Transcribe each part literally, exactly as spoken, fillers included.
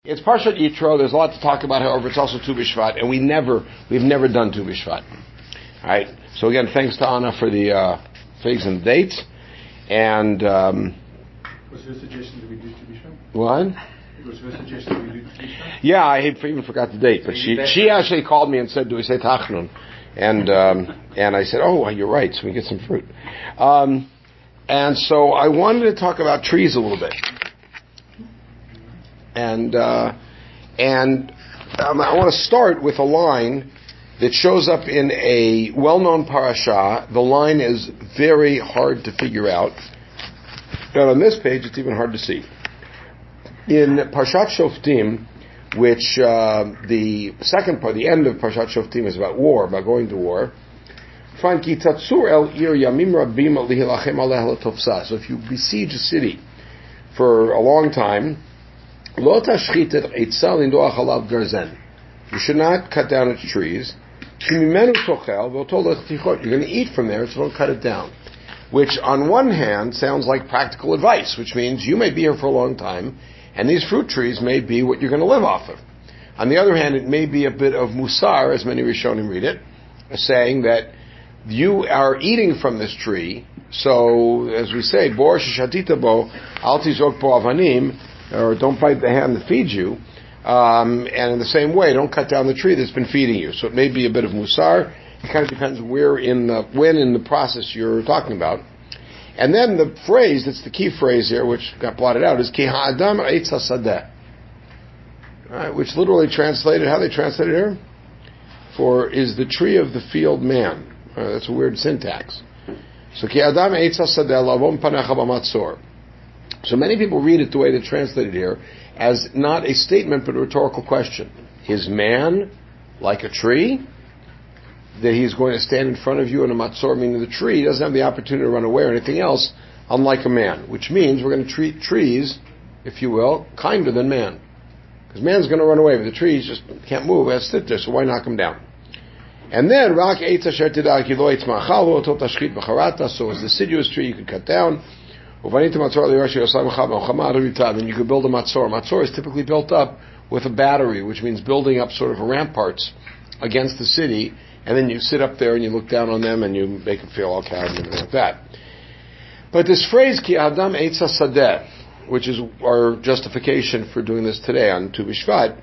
It's Parshat Yitro. There's a lot to talk about. However, it's also Tu B'Shvat, and we never, we've never done Tu B'Shvat. All right. So again, thanks to Anna for the uh, figs and dates. And um, was her suggestion that we do Tu B'Shvat? What? It was her suggestion that we do Tu B'Shvat? Yeah, I even forgot the date, but she she actually called me and said, "Do we say Tachnun?" And um, and I said, "Oh, you're right. So we get some fruit." Um, and so I wanted to talk about trees a little bit. And uh, and um, I want to start with a line that shows up in a well-known parasha. The line is very hard to figure out, and on this page it's even hard to see. In Parshat Shoftim, which uh, the second part, the end of Parshat Shoftim, is about war, about going to war. So if you besiege a city for a long time, you should not cut down its trees. You're going to eat from there, so don't cut it down. Which, on one hand, sounds like practical advice, which means you may be here for a long time, and these fruit trees may be what you're going to live off of. On the other hand, it may be a bit of musar, as many Rishonim read it, saying that you are eating from this tree, so, as we say, bor sheshatita bo, al tizok bo avanim, or don't bite the hand that feeds you, um, and in the same way, don't cut down the tree that's been feeding you. So it may be a bit of musar. It kind of depends where in the, when in the process you're talking about. And then the phrase, that's the key phrase here, which got blotted out, is ki ha'adam eitz hasadeh. Alright, which literally translated, how they translated here? For, is the tree of the field man. Right, that's a weird syntax. So ki ha'adam eitz hasadeh lavon panecha b'matzor. So many people read it the way they translate it here as not a statement but a rhetorical question. Is man like a tree that he's going to stand in front of you in a matzor, meaning the tree doesn't have the opportunity to run away or anything else, unlike a man, which means we're going to treat trees, if you will, kinder than man. Because man's going to run away, but the trees just can't move, has to sit there, so why knock them down? And then, rak eitz asher tidar ki lo eitz ma'achal lo tot tashchit b'charata, so it's a deciduous tree you can cut down. Then you could build a matzor. Matzor is typically built up with a battery, which means building up sort of ramparts against the city, and then you sit up there and you look down on them and you make them feel all cowed and everything like that. But this phrase, ki adam eitz hasadeh, which is our justification for doing this today on Tu B'Shvat,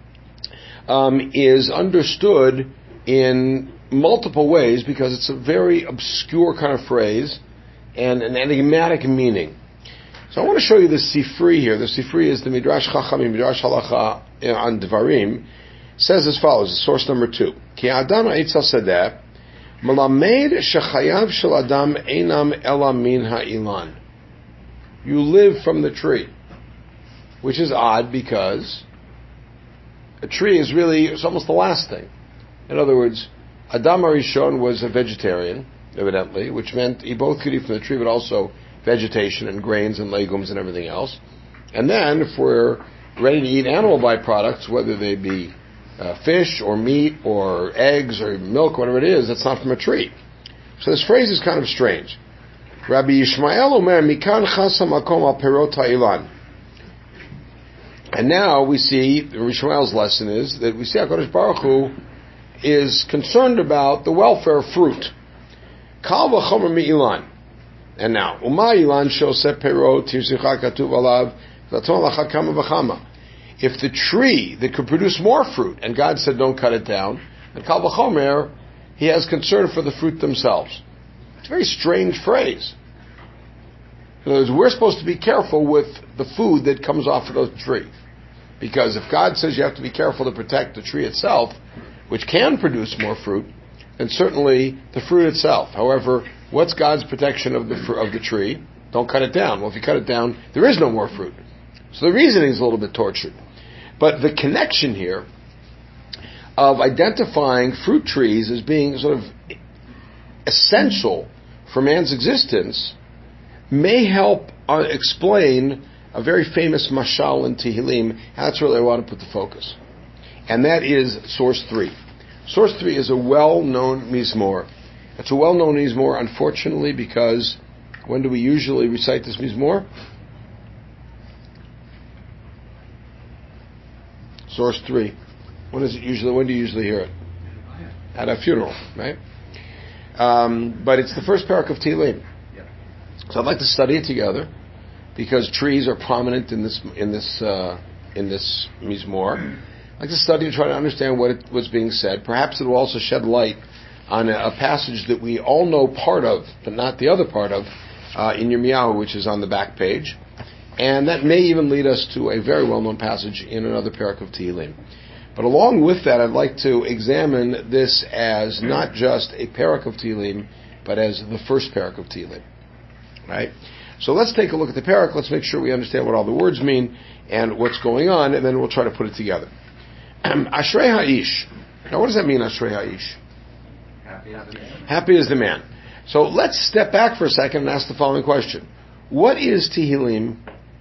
um, is understood in multiple ways because it's a very obscure kind of phrase and an enigmatic meaning. So I want to show you the Sifri here. The Sifri is the Midrash Chachamim, Midrash Halacha on Devarim. Says as follows, source number two. Ki adam eitz hasadeh, melamed shechayav shel adam einam ela min ha'ilan. You live from the tree. Which is odd because a tree is really, it's almost the last thing. In other words, Adam HaRishon was a vegetarian, evidently, which meant he both could eat from the tree, but also vegetation and grains and legumes and everything else. And then, if we're ready to eat animal byproducts, whether they be uh, fish or meat or eggs or milk, whatever it is, that's not from a tree. So this phrase is kind of strange. Rabbi Yishmael Omer, Mikan chasa makom al perot ha'ilan. And now we see, Rabbi Yishmael's lesson is that we see HaKadosh Baruch Hu is concerned about the welfare of fruit. Kal v'chomer mi'ilan. And now, Uma ilan she'oseh perot tirsicha katuv alav v'aton lachad kama v'chama. If the tree that could produce more fruit, and God said don't cut it down, and kal v'chomer, He has concern for the fruit themselves. It's a very strange phrase. In other words, we're supposed to be careful with the food that comes off of the tree. Because if God says you have to be careful to protect the tree itself, which can produce more fruit, and certainly the fruit itself. However, what's God's protection of the fr- of the tree? Don't cut it down. Well, if you cut it down, there is no more fruit. So the reasoning is a little bit tortured. But the connection here of identifying fruit trees as being sort of essential for man's existence may help uh, explain a very famous mashal in Tehillim. That's where I want to put the focus. And that is source three. Source three is a well-known mizmor. It's a well-known mizmor, unfortunately, because when do we usually recite this mizmor? Source three. When is it usually? When do you usually hear it? At a funeral, right? Um, but it's the first parak of Tehillim. Yep. So I'd like to study it together because trees are prominent in this in this uh, in this mizmor. I'd like to study and try to understand what it was being said. Perhaps it will also shed light on a, a passage that we all know part of, but not the other part of, uh, in Yirmiyahu, which is on the back page. And that may even lead us to a very well-known passage in another parak of Tehillim. But along with that, I'd like to examine this as not just a parak of Tehillim, but as the first parak of Tehillim. Right? So let's take a look at the parak. Let's make sure we understand what all the words mean and what's going on, and then we'll try to put it together. Ashrei Ha'ish. Now, what does that mean, Ashrei Ha'ish? Happy as the man. Happy is the man. So let's step back for a second and ask the following question. What is Tehillim?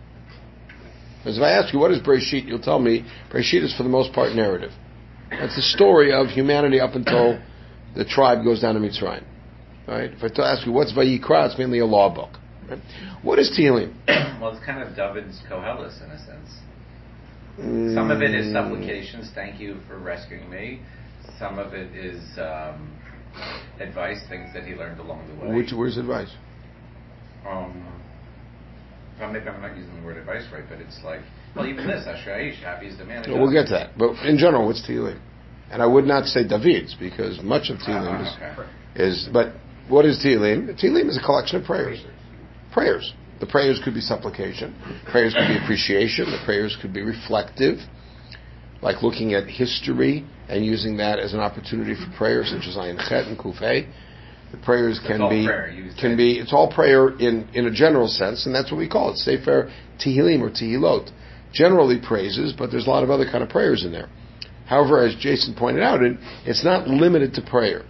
Because if I ask you what is Bereshit, you'll tell me Bereshit is for the most part narrative. That's the story of humanity up until the tribe goes down to Mitzrayim. Right? If I ask you what's Vayikra, it's mainly a law book. Right? What is Tehillim? Well, it's kind of David's Koheles in a sense. Some of it is supplications, thank you for rescuing me. Some of it is um, advice, things that he learned along the way. Which where's advice? Um, well, maybe I'm not using the word advice right, but it's like, well, even this, Ashrei Ha'ish, happy is the man. We'll get to that. But in general, what's Tehillim? And I would not say David's, because much of Tehillim uh, okay. is, is... But what is Tehillim? Tehillim is a collection of prayers. Prayers. The prayers could be supplication. Prayers could be appreciation. The prayers could be reflective, like looking at history and using that as an opportunity for prayer, such as Ayin Chet and Kuf Hey. The prayers can all be prayer, can be it's all prayer in, in a general sense, and that's what we call it, Sefer Tehillim or Tehilot. Generally praises, but there's a lot of other kind of prayers in there. However, as Jason pointed out, it, it's not limited to prayer.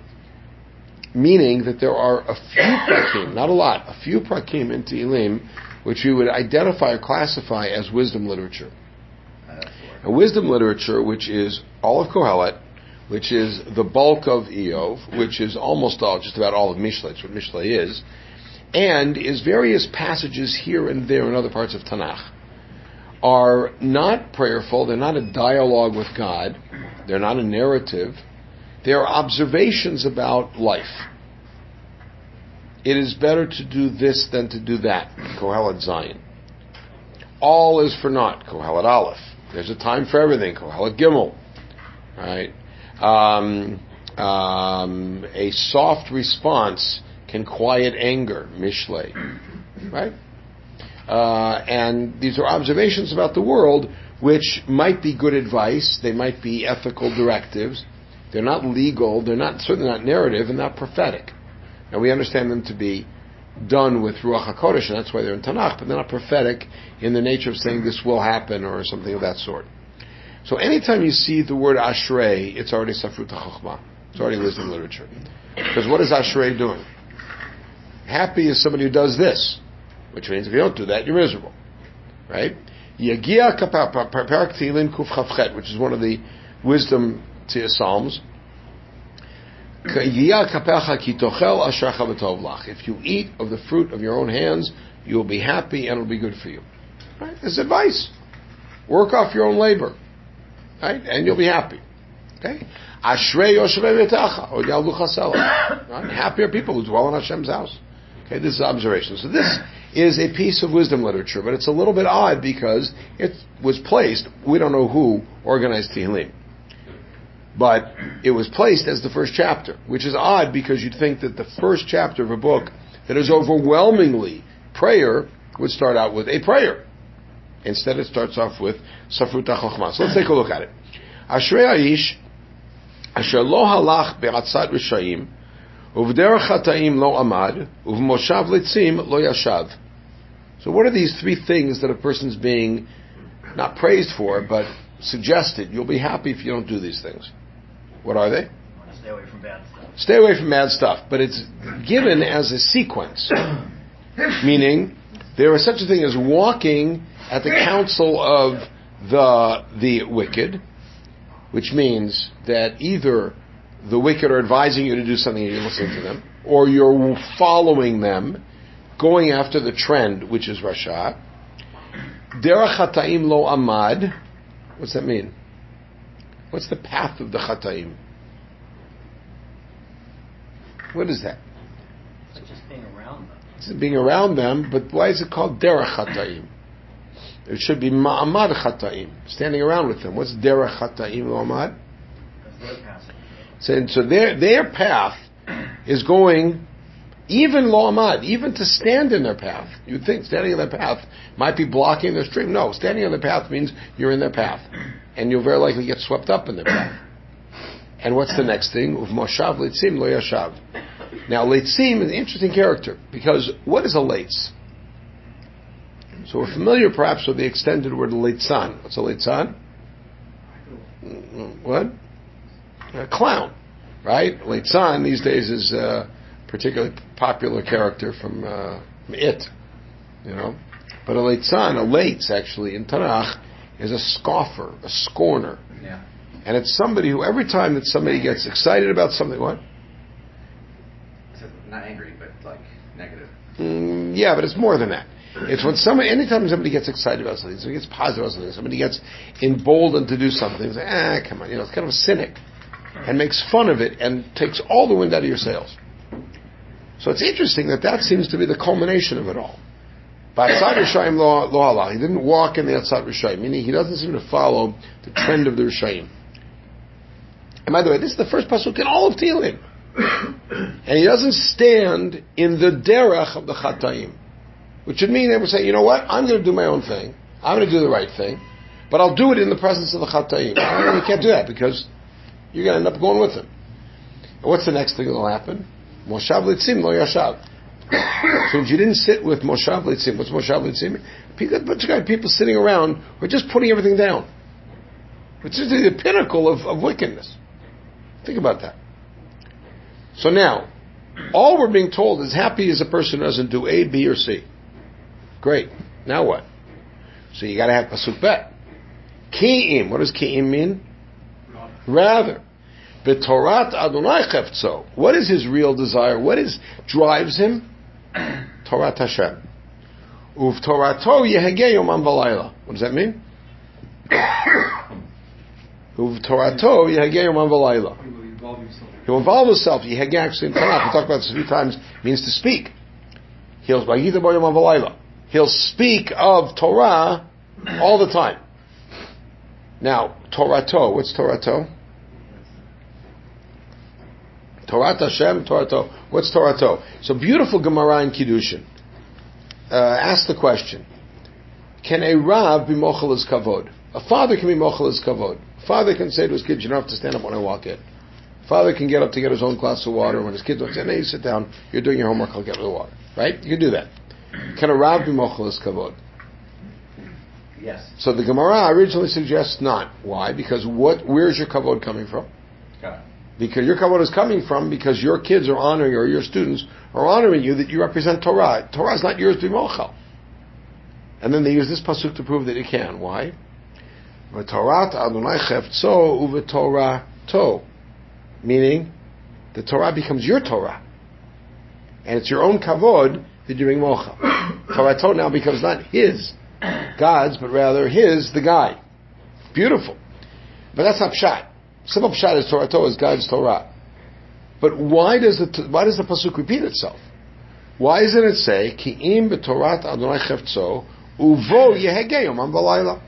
Meaning that there are a few prakim, not a lot, a few prakim in Tehillim, which we would identify or classify as wisdom literature. And wisdom literature, which is all of Kohelet, which is the bulk of Eov, which is almost all, just about all of Mishlei, that's what Mishlei is, and is various passages here and there in other parts of Tanakh, are not prayerful, they're not a dialogue with God, they're not a narrative, they are observations about life. It is better to do this than to do that, Kohelet Zion. All is for naught, Kohelet Aleph. There's a time for everything, Kohelet Gimel. Right? Um, um, a soft response can quiet anger, Mishlei. Right? Uh, and these are observations about the world which might be good advice, they might be ethical directives, they're not legal, they're not certainly not narrative and not prophetic. Now we understand them to be done with Ruach HaKodesh, and that's why they're in Tanakh, but they're not prophetic in the nature of saying this will happen or something of that sort. So anytime you see the word Ashrei, it's already Safrut HaChochmah. It's already wisdom literature. Because what is Ashrei doing? Happy is somebody who does this, which means if you don't do that, you're miserable. Right? Yagia Parak Tehillim Kuf Chavchet, which is one of the wisdom Psalms. If you eat of the fruit of your own hands, you will be happy and it will be good for you. Right? This is advice. Work off your own labor. Right? And you'll be happy. Okay? Ashrei Yoshevei Betacha or Yaldu Chasela. Happy are people who dwell in Hashem's house. Okay, this is observation. So this is a piece of wisdom literature, but it's a little bit odd because it was placed, we don't know who organized Tehillim. But it was placed as the first chapter, which is odd because you'd think that the first chapter of a book that is overwhelmingly prayer would start out with a prayer. Instead, it starts off with Safrut HaChochmah. So let's take a look at it. Ashrei Ha'ish asher lo halach be'atzat rishayim uv'derech chataim lo amad uv'moshav litzim lo yashav. So what are these three things that a person's being not praised for, but suggested? You'll be happy if you don't do these things. What are they? Stay away from bad stuff. Stay away from bad stuff. But it's given as a sequence. Meaning, there is such a thing as walking at the counsel of the the wicked, which means that either the wicked are advising you to do something and you're listening to them, or you're following them, going after the trend, which is Rasha. Derech Hataim lo amad. What's that mean? What's the path of the Chataim? What is that? It's just being around them. It's being around them, but why is it called Derech Chataim? It should be Ma'amad Chataim, standing around with them. What's Derech Chataim Ma'amad? That's their passage. So, so their their path is going even Lo'amad, even to stand in their path. You'd think standing in their path might be blocking their stream. No, standing in their path means you're in their path, and you'll very likely get swept up in their path. And what's the next thing? Uv Moshav Leitzim Lo Yashav. Now, Leitzim is an interesting character, because what is a Leitz? So we're familiar perhaps with the extended word Leitzan. What's a Leitzan? What? A clown, right? Leitzan these days is a particularly popular character from uh, It, you know. But a Leitzan, a Leitz actually, in Tanakh, is a scoffer, a scorner. Yeah. And it's somebody who every time that somebody gets excited about something, what? So not angry, but like negative. Mm, yeah, but it's more than that. It's when somebody, anytime somebody gets excited about something, somebody gets positive about something, somebody gets emboldened to do something, it's like, ah, come on, you know, it's kind of a cynic, and makes fun of it, and takes all the wind out of your sails. So it's interesting that that seems to be the culmination of it all. Ba'atzad Rishayim lo lo halah. He didn't walk in the Atzad Rishayim, meaning he doesn't seem to follow the trend of the Rishayim. And by the way, this is the first pasuk in all of Tehillim. And he doesn't stand in the derech of the Chataim. Which would mean they would say, you know what, I'm going to do my own thing. I'm going to do the right thing. But I'll do it in the presence of the Chataim. No, you can't do that because you're going to end up going with them. And what's the next thing that will happen? Moshav Leitzim Lo Yashav. So you didn't sit with Moshav Leitzim. What's Moshav Leitzim? A bunch of people sitting around who are just putting everything down. Which is the pinnacle of, of wickedness. Think about that. So now, all we're being told is happy is a person who doesn't do A, B, or C. Great. Now what? So you got to have pasuk bet. Ki'im. What does ki'im mean? Rather. B'torat Adonai cheftzo. What is his real desire? What is drives him? Torat Hashem. Uv Torato yehege yomam v'layla. What does that mean? Uv Torato yehege yomam v'layla. He'll involve himself. Yehege actually in Tanakh, we talked about this a few times, means to speak. He'll He'll speak of Torah all the time. Now, Torato. What's Torato? Torat Hashem, Torato. What's Torato? So beautiful Gemara in Kiddushin. Uh, ask the question: can a Rav be mochel as kavod? A father can be mochel as kavod. A father can say to his kids, "You don't have to stand up when I walk in." A father can get up to get his own glass of water. When his kids don't say, "No, you sit down. You're doing your homework. I'll get the water." Right? You can do that. Can a Rav be mochel as kavod? Yes. So the Gemara originally suggests not. Why? Because what? Where's your kavod coming from? God. Because your kavod is coming from because your kids are honoring, or your students are honoring you, that you represent Torah. Torah is not yours to be mochel. And then they use this pasuk to prove that it can. Why? V'torat Adonai cheftzo u'v'torah to, meaning the Torah becomes your Torah, and it's your own kavod that you're being mochel. Torah to now becomes not his, God's, but rather his, the guy. Beautiful, but that's not pshat. Simple pshat is Torah to is God's Torah. But why does the why does the pasuk repeat itself? Why doesn't it say Ki'im b'torat Adonai cheftzo uvo yehege yomam v'layla?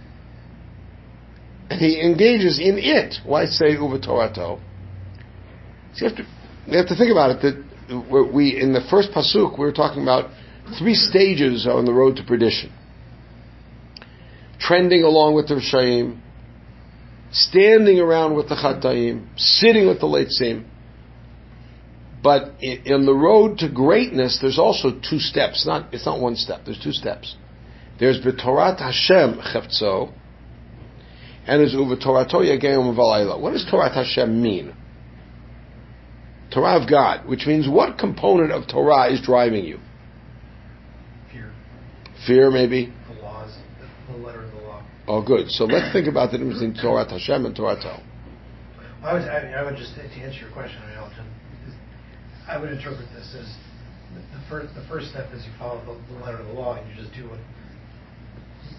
And he engages in it. Why say uvo Torato? So you have to you have to think about it. That we in the first pasuk we were talking about three stages on the road to perdition. Trending along with the Rishayim, standing around with the Chataim, sitting with the Leitzim. But in the road to greatness, there's also two steps. Not it's not one step. There's two steps. There's b'torat Hashem cheftzo, and there's u'v'torato yagayom v'layla. What does Torat Hashem mean? Torah of God, which means what component of Torah is driving you? Fear. Fear, maybe. The laws, the, the letter of the law. Oh, good. So let's think about the difference between Torat Hashem and Torato. I would, I, I would just to answer your question, I mean, I would interpret this as the, the first. The first step is you follow the, the letter of the law, and you just do what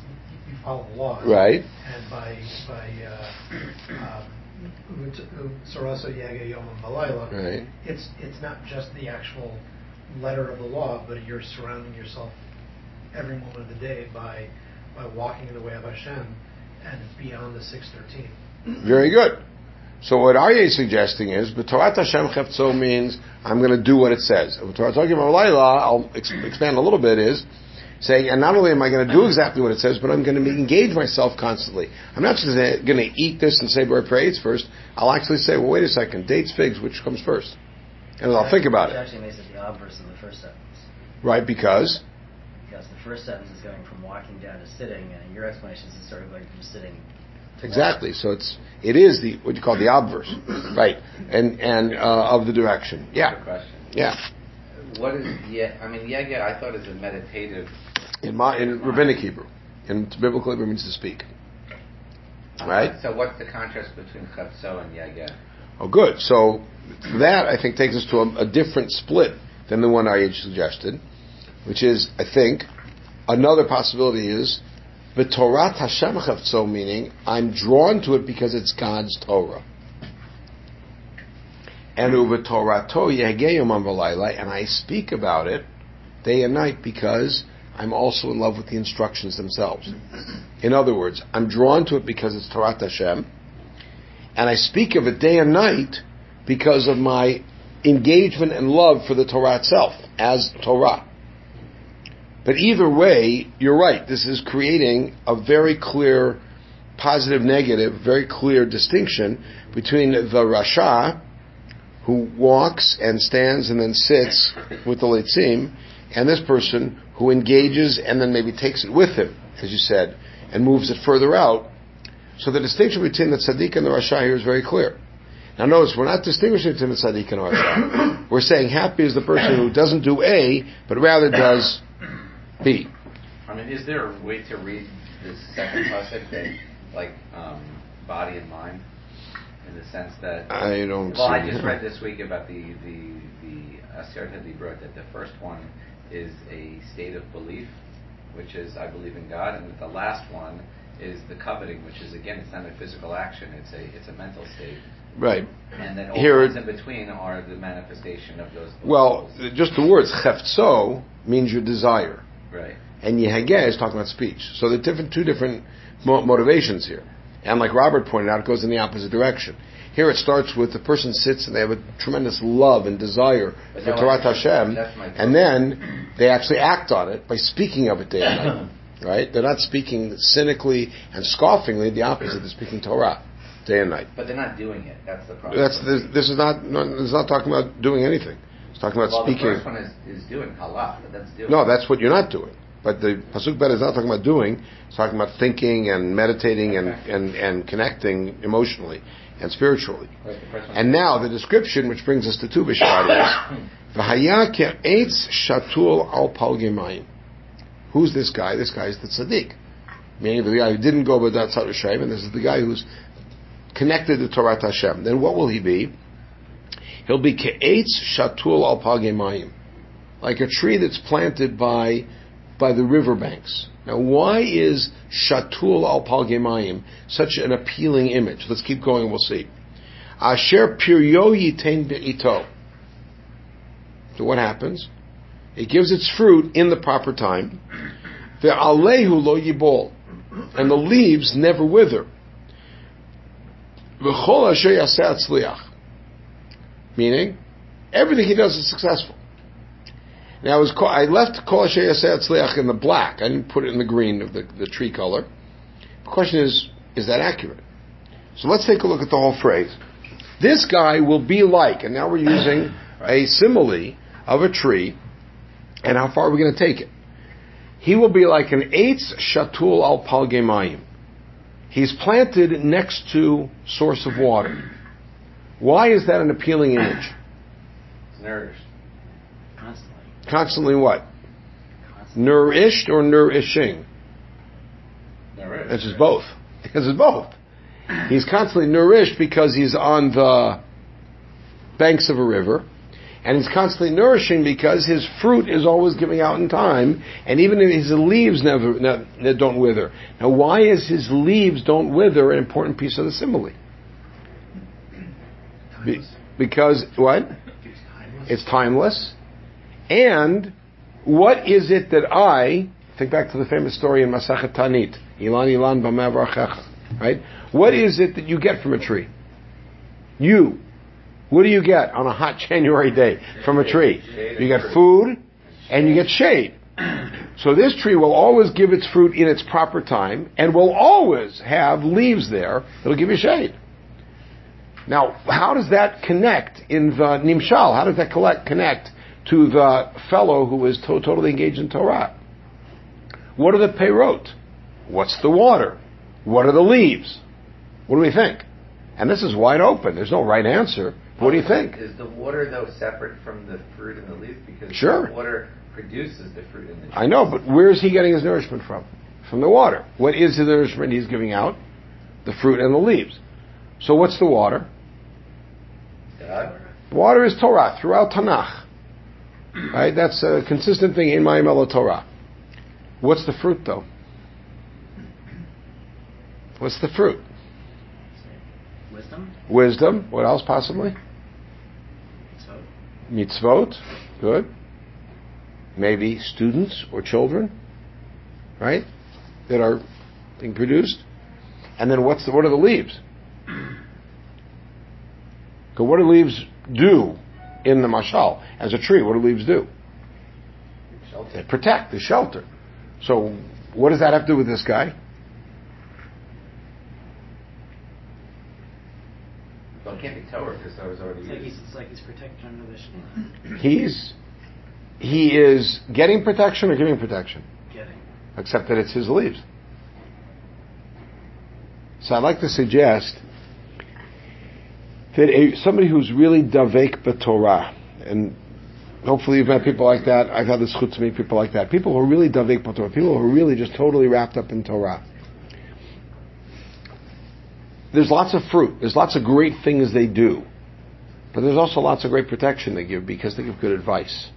you follow the laws. Right. And by by uh, um, Saraso Yaga Yom Balayla, Right. it's it's not just the actual letter of the law, but you're surrounding yourself every moment of the day by by walking in the way of Hashem, and it's beyond the six thirteen. Very good. So what Aryeh is suggesting is, B'Torat Hashem Chefetzo means I'm going to do what it says. What we're talking about Laila, I'll ex- expand a little bit, is saying, and not only am I going to do exactly what it says, but I'm going to engage myself constantly. I'm not just going to eat this and say Bar Prates first. I'll actually say, well, wait a second, dates, figs, which comes first? And I'll think about Which it. actually makes it the obverse of the first sentence. Right, because? Because the first sentence is going from walking down to sitting, and your explanation is sort of going from sitting to Exactly. So it's it is the what you call the obverse, right? And and uh, of the direction. Yeah. Good question. Yeah. What is yeah? I mean, yega I thought is a meditative. In my in rabbinic Hebrew, in biblical Hebrew means to speak. Right. So what's the contrast between chefzo and yega? Oh, good. So that I think takes us to a, a different split than the one I suggested, which is I think another possibility is the Torah Hashem Chavtzo, meaning I'm drawn to it because it's God's Torah. And uve Torah to yehgeyom v'layla, and I speak about it day and night because I'm also in love with the instructions themselves. In other words, I'm drawn to it because it's Torah Hashem, and I speak of it day and night because of my engagement and love for the Torah itself as Torah. But either way, you're right. This is creating a very clear positive, negative, very clear distinction between the Rasha, who walks and stands and then sits with the Leitzim, and this person who engages and then maybe takes it with him, as you said, and moves it further out. So the distinction between the Tzaddik and the Rasha here is very clear. Now notice, we're not distinguishing between the Tzaddik and the Rasha. We're saying happy is the person who doesn't do A, but rather does B. I mean, is there a way to read this second pasuk that, like, um, body and mind, in the sense that? I don't. Well, see I just it. read this week about the the the Aseret Dibrot that the first one is a state of belief, which is I believe in God, and that the last one is the coveting, which is again it's not a physical action; it's a it's a mental state. Right. And then all Here- the ones in between are the manifestation of those. Well, goals. just the words chefzo means your desire, Right. and yehageh is talking about speech. So there are different, two different mo- motivations here. And like Robert pointed out, it goes in the opposite direction. Here it starts with the person sits and they have a tremendous love and desire But for no, Torah that's- Hashem, that's my and then they actually act on it by speaking of it day and night. Right? They're not speaking cynically and scoffingly. The opposite. They're speaking Torah day and night. But they're not doing it. That's the problem. That's this, this is not. No, this is not talking about doing anything. It's talking about well, speaking. the first one is, is doing halach, but that's doing. No, that's what you're not doing. But the pasuk bet is not talking about doing. It's talking about thinking and meditating and, Okay. and, and connecting emotionally and spiritually. Right, the first one- And now the description, which brings us to Tu B'Shvat, is V'haya ke'etz shatul al palgemayim. Who's this guy? This guy is the tzaddik, meaning the guy who didn't go by that tzad Hashem, and this is the guy who's connected to Torah Hashem. Then what will he be? He'll be ke'etz shatul al palgemayim, like a tree that's planted by by the riverbanks. Now, why is shatul al palgemayim such an appealing image? Let's keep going and we'll see. Asher piryo yitain be'ito. So what happens? It gives its fruit in the proper time. Ve'alehu lo yibol. And the leaves never wither. V'chol asher yaseh atzliach. Meaning, everything he does is successful. Now, I, was call, I left Kol Asher Yaseh Atzliach in the black. I didn't put it in the green of the, the tree color. The question is, is that accurate? So let's take a look at the whole phrase. This guy will be like, and now we're using a simile of a tree, and how far are we going to take it? He will be like an Eitz Shatul al Palgemayim. He's planted next to source of water. Why is that an appealing image? It's nourished. constantly. Constantly what? Constantly. Nourished or nourishing? Nourished. It's just both. Because it's both. He's constantly nourished because he's on the banks of a river, And he's constantly nourishing because his fruit is always giving out in time, and even if his leaves never, never don't wither. Now, why is his leaves don't wither an important piece of the simile? Be, because what? It's timeless. It's timeless. And what is it that I think back to the famous story in Masachet Tanit, Ilan Ilan B'meh V'Archecha, right? What is it that you get from a tree? You. What do you get on a hot January day from a tree? You get food and you get shade. So this tree will always give its fruit in its proper time and will always have leaves there that'll give you shade. Now, how does that connect in the Nimshal? How does that collect, connect to the fellow who is to- totally engaged in Torah? What are the peirot? What's the water? What are the leaves? What do we think? And this is wide open. There's no right answer. What do you think? Is the water, though, separate from the fruit and the leaf? Because Sure. the water produces the fruit and the leaf. I know, but where is he getting his nourishment from? From the water. What is the nourishment he's giving out? The fruit and the leaves. So what's the water? God? Water is Torah throughout Tanakh. Right? That's a consistent thing in Mayim Elo Torah. What's the fruit, though? What's the fruit? Wisdom? Wisdom. What else possibly? So, Mitzvot. Good. Maybe students or children. Right? That are being produced. And then what's the, what are the leaves? So what do leaves do in the mashal? As a tree, what do leaves do? Shelter. They protect, they shelter. So what does that have to do with this guy? Well, it can't be Torah because that was already it's like used. he's, it's like he's protected under the Shema. He's he is getting protection or giving protection? Getting. Except that it's his leaves. So I'd like to suggest that a, somebody who's really davek b'Torah, and hopefully you've met people like that. I've had the zchut to meet people like that. People who are really davek b'Torah, people who are really just totally wrapped up in Torah. There's lots of fruit. There's lots of great things they do. But there's also lots of great protection they give because they give good advice.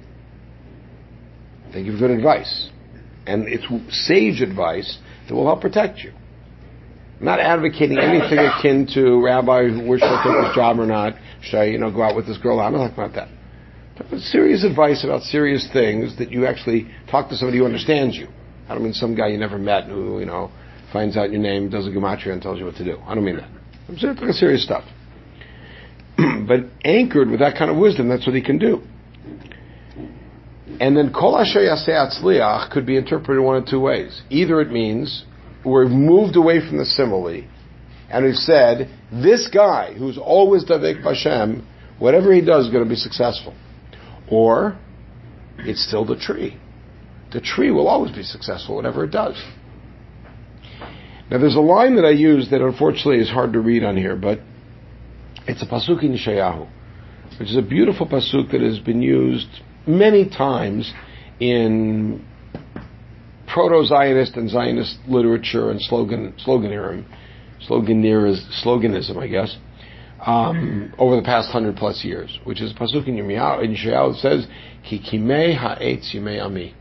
They give good advice. And it's sage advice that will help protect you. I'm not advocating anything akin to Rabbi, where should I take this job or not? Should I, you know, go out with this girl? I'm not talking about that. But serious advice about serious things that you actually talk to somebody who understands you. I don't mean some guy you never met who, you know, finds out your name, does a gematria, and tells you what to do. I don't mean that. I'm saying talking serious stuff. But anchored with that kind of wisdom, that's what he can do. And then kol asher yaseh atzliach could be interpreted one of two ways. Either it means we've moved away from the simile, and we've said, this guy who's always davek b'Hashem, whatever he does is going to be successful. Or, it's still the tree. The tree will always be successful, whatever it does. Now there's a line that I use that unfortunately is hard to read on here, but it's a pasuk in Yeshayahu, which is a beautiful pasuk that has been used many times in proto-Zionist and Zionist literature and slogan sloganism, sloganism, I guess, um, over the past hundred plus years, which is a pasuk in Yirmiyahu, in Yeshayahu that says, "Ki kimei ha'etz yimei ami."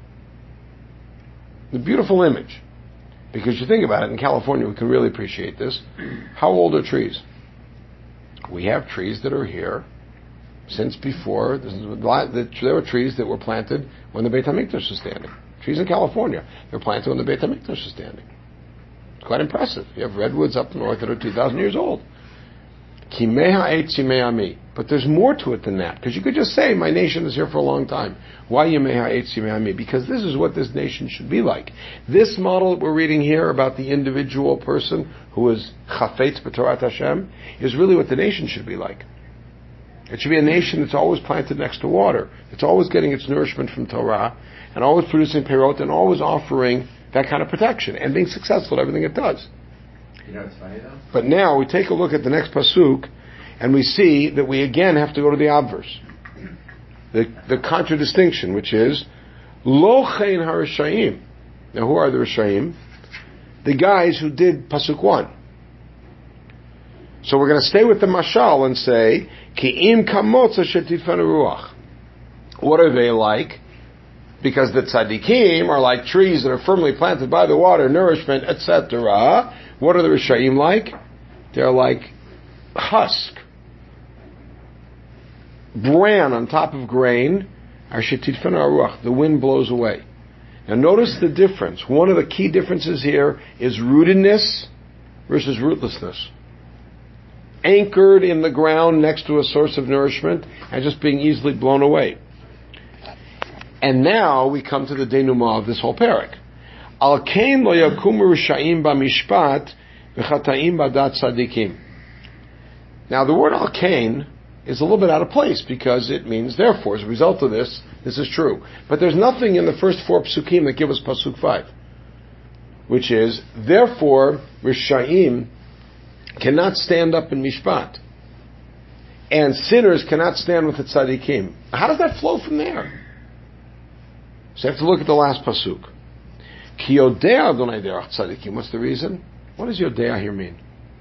The beautiful image. Because you think about it, in California we can really appreciate this. How old are trees? We have trees that are here since before. There were trees that were planted when the Beit HaMikdash was standing. Trees in California, they were planted when the Beit HaMikdash was standing. It's quite impressive. You have redwoods up north that are two thousand years old. Kimei ha'etz yimei ami. But there's more to it than that. Because you could just say, my nation is here for a long time. Why yimei ha'etz yimei ami? Because this is what this nation should be like. This model that we're reading here about the individual person who is chafetz b'Torat Hashem is really what the nation should be like. It should be a nation that's always planted next to water. It's always getting its nourishment from Torah, and always producing perot, and always offering that kind of protection, and being successful at everything it does. You know what's funny though? But now we take a look at the next pasuk, and we see that we again have to go to the obverse, the the contradistinction, which is lo chen harishayim. Now, who are the rishayim? The guys who did pasuk one. So we're going to stay with the mashal and say, Ki'im kamotza shetifanu ruach. What are they like? Because the tzaddikim are like trees that are firmly planted by the water, nourishment, et cetera. What are the Rishayim like? They're like husk, bran on top of grain. The wind blows away. Now notice the difference. One of the key differences here is rootedness versus rootlessness. Anchored in the ground next to a source of nourishment and just being easily blown away. And now we come to the denouement of this whole parak. Al kain lo yakumu rishayim b'mishpat v'chata'im b'dat tzadikim. Now the word al kain is a little bit out of place because it means therefore. As a result of this, this is true. But there's nothing in the first four psukim that give us pasuk five, which is therefore rishayim cannot stand up in mishpat, and sinners cannot stand with the tzadikim. How does that flow from there? So you have to look at the last pasuk. Ki yodea Adonai derech tzadikim. What's the reason? What does yodea here mean?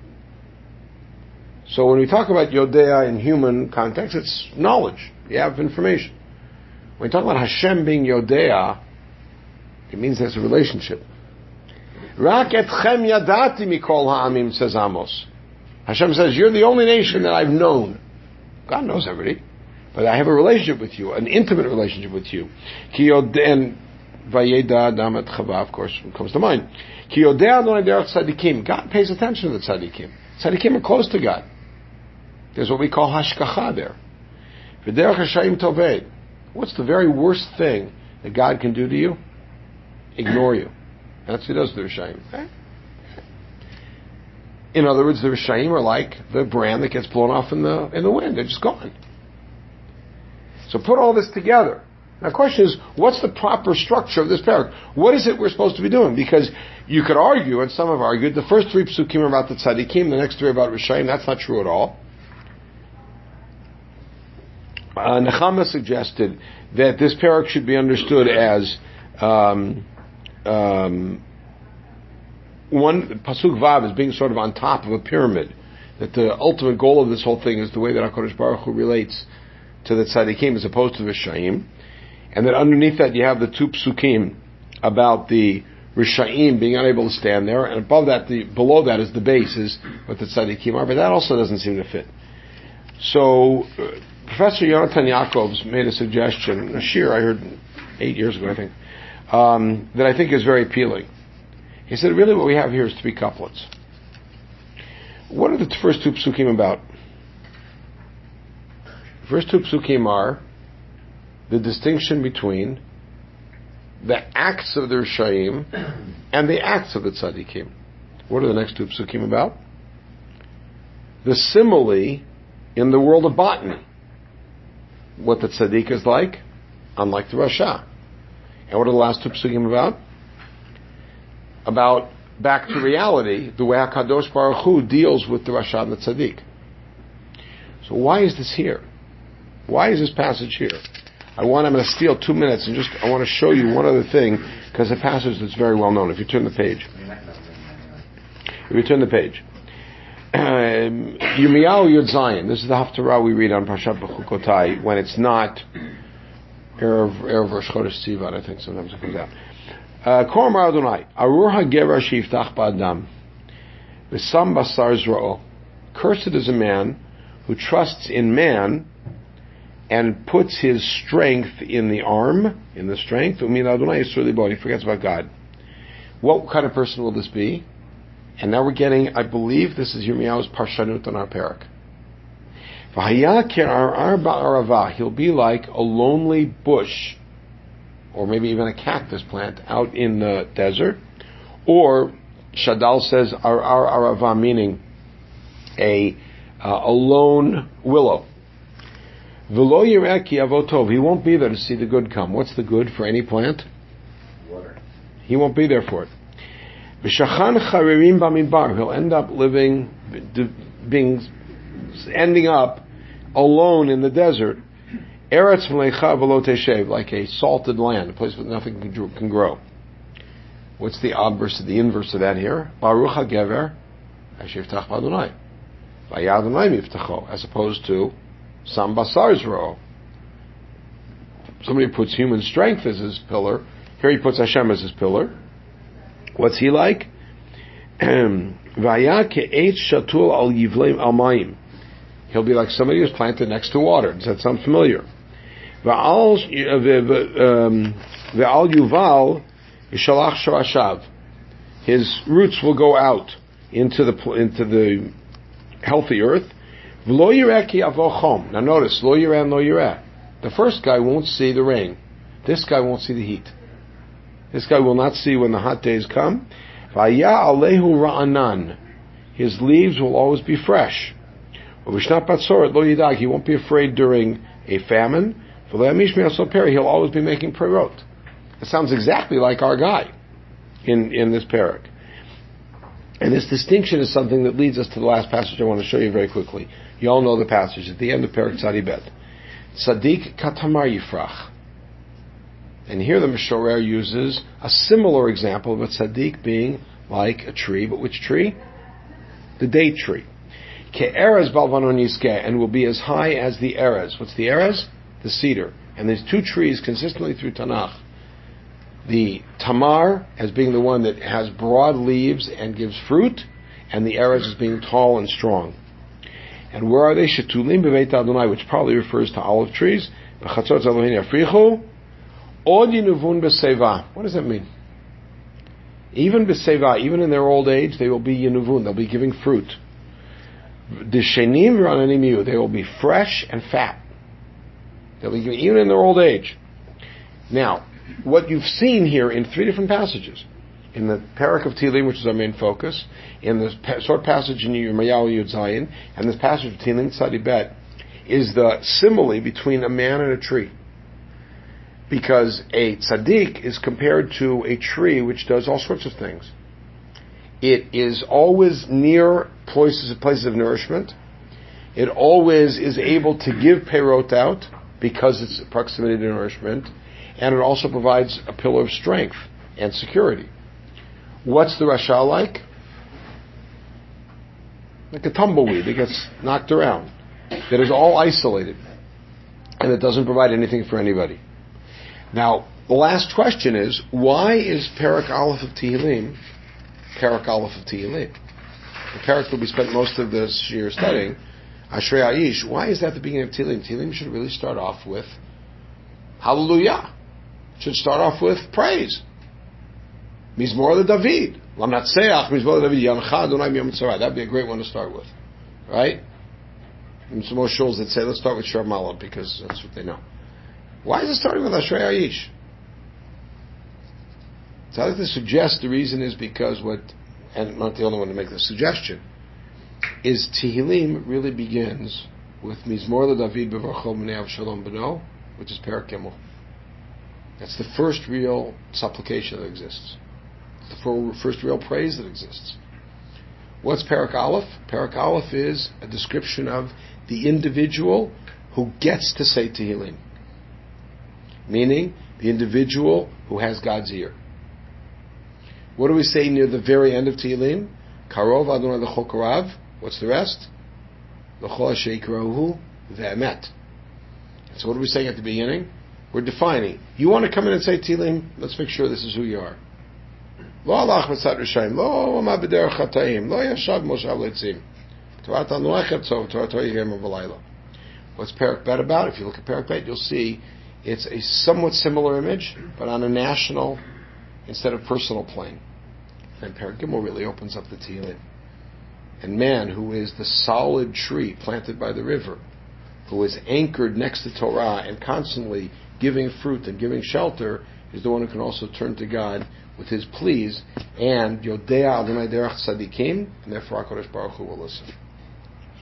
So when we talk about yodea in human context, it's knowledge. You have information. When we talk about Hashem being yodea, it means there's a relationship. Rak etchem yadati mikol ha'amim, says Amos. Hashem says, you're the only nation that I've known. God knows everybody. But I have a relationship with you, an intimate relationship with you. Ki yodea, and Vayeda Damat Chava, of course, comes to mind. Ki yodea Adonai derech tzadikim. God pays attention to the tzadikim. Tzadikim are close to God. There's what we call hashkacha there. V'derech hashayim toved. What's the very worst thing that God can do to you? Ignore you. That's what he does to the Rishayim. In other words, the Rishayim are like the brand that gets blown off in the in the wind. They're just gone. So put all this together. Now the question is, what's the proper structure of this parak? What is it we're supposed to be doing? Because you could argue, and some have argued, the first three psukim are about the tzaddikim, the next three are about Rishayim. That's not true at all. Uh, Nechama suggested that this parak should be understood as um, um, one pasuk vav is being sort of on top of a pyramid. That the ultimate goal of this whole thing is the way that HaKadosh Baruch Hu relates to the tzaddikim as opposed to the Rishayim, and that underneath that you have the two psukim about the Rishayim being unable to stand there, and above that, the below that is the base is what the tzaddikim are, but that also doesn't seem to fit. So uh, Professor Yonatan Yaakovs made a suggestion, a shir I heard eight years ago, I think, um, that I think is very appealing. He said, really what we have here is three couplets. What are the first two psukim about? The first two psukim are the distinction between the acts of the Rishayim and the acts of the tzaddikim. What are the next two psukim about? The simile in the world of botany. What the tzaddik is like, unlike the Rasha. And what are the last two psukim about? About, back to reality, the way HaKadosh Baruch Hu deals with the Rasha and the tzaddik. So why is this here? Why is this passage here? I want, I'm going to steal two minutes and just, I want to show you one other thing, because the passage that's very well known. If you turn the page. If you turn the page. Um, Yirmiyahu Yud Zayin. This is the Haftarah we read on Parshat Bechukotai when it's not Erev, Erev Rosh Chodesh Sivan, I think sometimes it comes out. Kor Amar Adonai, Arur HaGever Shiftach Ba'adam, V'sam Basar Zro'o. Cursed is a man who trusts in man and puts his strength in the arm, in the strength, Umin Adonai Yisrael Libo, he forgets about God. What kind of person will this be? And now we're getting, I believe this is Yirmiyahu's Parshanut on our parak. He'll be like a lonely bush, or maybe even a cactus plant out in the desert, or Shadal says ar ar arava, meaning a uh, a lone willow. V'lo yireh ki avotov, he won't be there to see the good come. What's the good for any plant? Water. He won't be there for it. V'shachan charirim b'midbar, he'll end up living, being, ending up alone in the desert. Eretz mleicha v'lo teshev, like a salted land, a place where nothing can grow. What's the obverse, the inverse of that here? Baruch HaGever Asher Yiftach B'Adonai. Vayad Adonai miftacho, as opposed to Sam Basar's ro'o. Somebody puts human strength as his pillar. Here he puts Hashem as his pillar. What's he like? Vaya ke'etz shatul al yivleim al mayim. He'll be like somebody who's planted next to water. Does that sound familiar? Va'al yuval yishalach shorashav. His roots will go out into the into the healthy earth. V'lo yireh ki yavo chom. Now notice, lo yireh and lo yireh. The first guy won't see the rain. This guy won't see the heat. This guy will not see when the hot days come. Vaya alehu ra'anan. His leaves will always be fresh. V'shnat batzoret lo yidag. He won't be afraid during a famine. V'le'amish me'asol peri. He'll always be making perot. It sounds exactly like our guy in, in this parak. And this distinction is something that leads us to the last passage I want to show you very quickly. You all know the passage at the end of parak Tzadi Bet. Tzaddik katamar yifrach. And here the Mishorer uses a similar example of a tzaddik being like a tree, but which tree? The date tree. Ke'erez balvanon yizkeh, and will be as high as the erez. What's the erez? The cedar. And there's two trees consistently through Tanakh. The tamar as being the one that has broad leaves and gives fruit, and the erez as being tall and strong. And where are they? Shetulim b'veit Adonai, which probably refers to olive trees. B'chatzot Elohim yafrichu. Od yinuvun b'seva. What does that mean? Even b'seva, even in their old age, they will be yinuvun. They'll be giving fruit. D'shenim v'rananim yu. They will be fresh and fat. They'll be giving, even in their old age. Now, what you've seen here in three different passages, in the Parak of Tehillim, which is our main focus, in this pa- short passage in Yirmiyahu Yud Zayin, and this passage of Tehillim Tzadi Bet, is the simile between a man and a tree. Because a tzaddik is compared to a tree which does all sorts of things. It is always near places, places of nourishment. It always is able to give perot out because it's proximity to nourishment. And it also provides a pillar of strength and security. What's the Rasha like? Like a tumbleweed that gets knocked around, that is all isolated, and it doesn't provide anything for anybody. Now, the last question is, why is Parak Aleph of Tehillim Parak Aleph of Tehillim? The Parak that we spent most of this year studying, Ashrei Aish, why is that the beginning of Tehillim? Tehillim should really start off with Hallelujah. It should start off with praise. Mizmor LeDavid. Lamnatseach, Mizmor LeDavid, Yamcha Adonai Miyom Tzara. That'd be a great one to start with. Right? And some more shuls that say, let's start with Shir Malach, because that's what they know. Why is it starting with Ashrei Aish? So I like to suggest the reason is because what, and I'm not the only one to make the suggestion, is Tehillim really begins with Mizmor LeDavid Bevarcho B'nei Avshalom B'no, which is Parak Gimel. That's the first real supplication that exists. It's the first real praise that exists. What's Parak Aleph? Parak Aleph is a description of the individual who gets to say Tehillim. Meaning, the individual who has God's ear. What do we say near the very end of Tehillim? Karov Adonai L'chol Korav. What's the rest? L'chol Asher Yikrahu Ve'emet. So what are we saying at the beginning? We're defining. You want to come in and say Tehillim? Let's make sure this is who you are. Lo alach b'tzad rishayim, lo ama b'derech chatayim, lo yashav moshav leitzim. Torat Adonai chetzov, Torat Yigem v'layla. What's Parak Bet about? If you look at Parak Bet, you'll see it's a somewhat similar image, but on a national instead of personal plane. And Parak Gimel really opens up the Tehillim. And man, who is the solid tree planted by the river, who is anchored next to Torah and constantly giving fruit and giving shelter, is the one who can also turn to God with his pleas, and Yodea Adonai Derech Tzadikim, and therefore HaKadosh Baruch Hu will listen.